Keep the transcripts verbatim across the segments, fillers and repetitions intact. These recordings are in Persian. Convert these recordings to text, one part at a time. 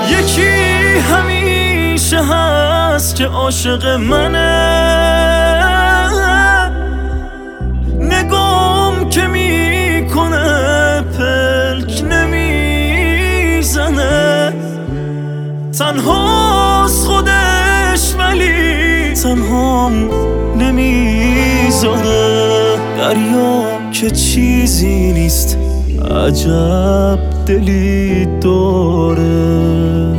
یکی همیشه هست که عاشق منه، نگام که میکنه پلک نمیزنه، تنهاست خودش ولی تنهام نمیذاره. دریا که چیزی نیست عجب دلی داره.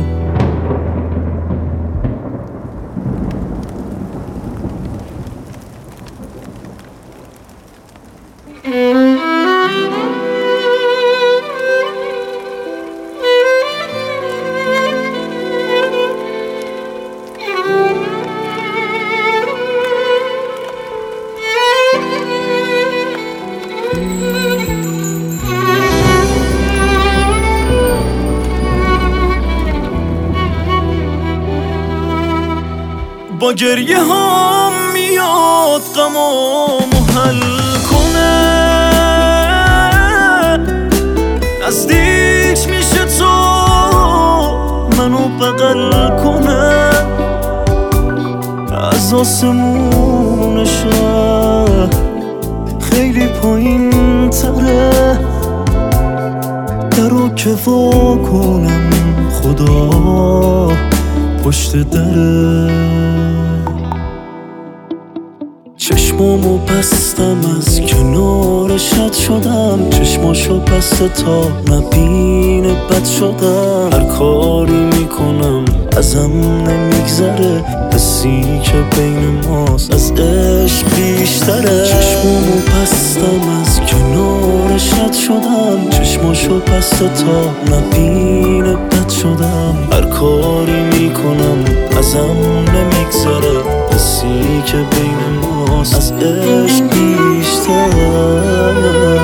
با گریه هم میاد غمامو حل کنه، نزدیک میشه تو منو بغل کنه، از آسمون شهر خیلی پایین تره، درو که وا کنم خدا پشت دره. چشمامو بستم از کنارش رد شدم، چشماشو بسته تا نبینه بد شدم، هر کاری میکنم ازم نمیگذره، حسی که بین ماست از عشق بیشتره. چشمامو بستم از کنارش رد شدم، چشماشو بسته تا نبینه بد شدم، هر کاری میکنم ازم نمیگذره، حسی که بین ماست از عشق بیشتره.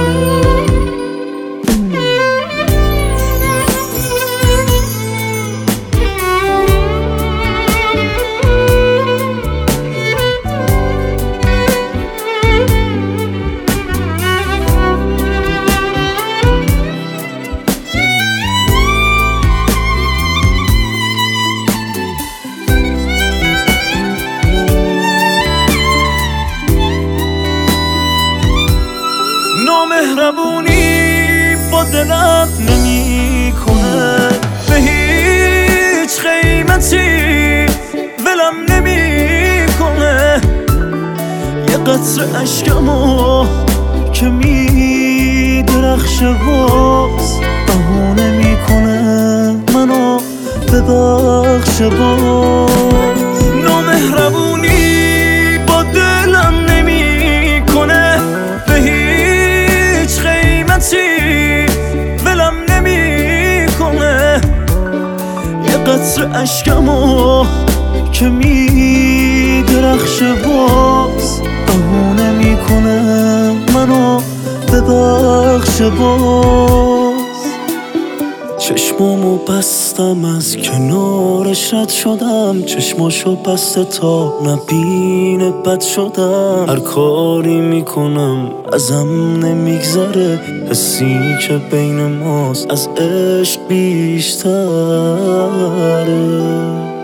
نامهربونی با دلم نمی کنه، به هیچ قیمتی ولم نمی کنه، یه قطره عشقمو که می درخشه باز بهونه می کنه منو ببخشه باز. نامهربونی با دلم نمی کنه، به هیچ قیمتی ولم نمی کنه، یه قطره عشقمو که می درخشه باز بهونه می کنه منو ببخشه باز. چشمامو بستم از کنارش رد شدم، چشماشو بسته تا نبینه بد شدم، هر کاری میکنم ازم نمیگذره، حسی که بین ماست از عشق بیشتره.